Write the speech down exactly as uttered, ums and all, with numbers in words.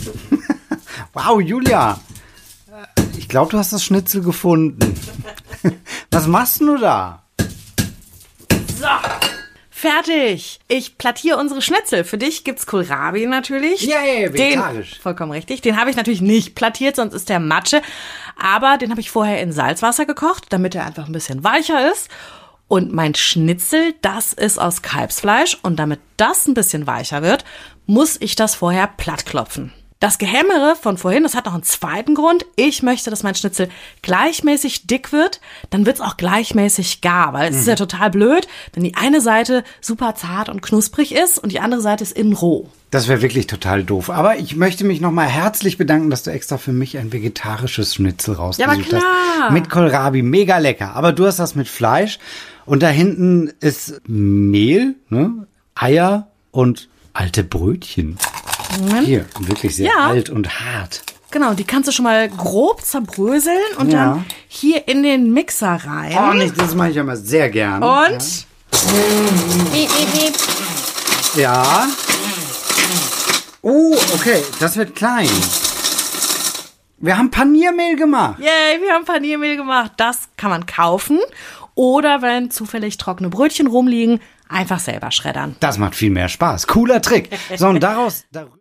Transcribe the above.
Wow, Julia. Ich glaube, du hast das Schnitzel gefunden. Was machst du da? So, fertig. Ich plattiere unsere Schnitzel. Für dich gibt's Kohlrabi natürlich. Yay, vegetarisch. Den, vollkommen richtig. Den habe ich natürlich nicht plattiert, sonst ist der Matsche. Aber den habe ich vorher in Salzwasser gekocht, damit er einfach ein bisschen weicher ist. Und mein Schnitzel, das ist aus Kalbsfleisch. Und damit das ein bisschen weicher wird, muss ich das vorher plattklopfen. Das Gehämmere von vorhin, das hat noch einen zweiten Grund. Ich möchte, dass mein Schnitzel gleichmäßig dick wird. Dann wird's auch gleichmäßig gar, weil es mhm. ist ja total blöd, wenn die eine Seite super zart und knusprig ist und die andere Seite ist innen roh. Das wäre wirklich total doof. Aber ich möchte mich nochmal herzlich bedanken, dass du extra für mich ein vegetarisches Schnitzel rausgesucht ja, aber klar. hast. Mit Kohlrabi, mega lecker. Aber du hast das mit Fleisch. Und da hinten ist Mehl, ne? Eier und alte Brötchen. Moment. Hier, wirklich sehr ja. alt und hart. Genau, die kannst du schon mal grob zerbröseln und ja. dann hier in den Mixer rein. Oh, nicht, das mache ich immer sehr gern. Und? Ja. ja. Oh, okay, das wird klein. Wir haben Paniermehl gemacht. Yay, wir haben Paniermehl gemacht. Das kann man kaufen. Oder wenn zufällig trockene Brötchen rumliegen, einfach selber schreddern. Das macht viel mehr Spaß. Cooler Trick. So, und daraus...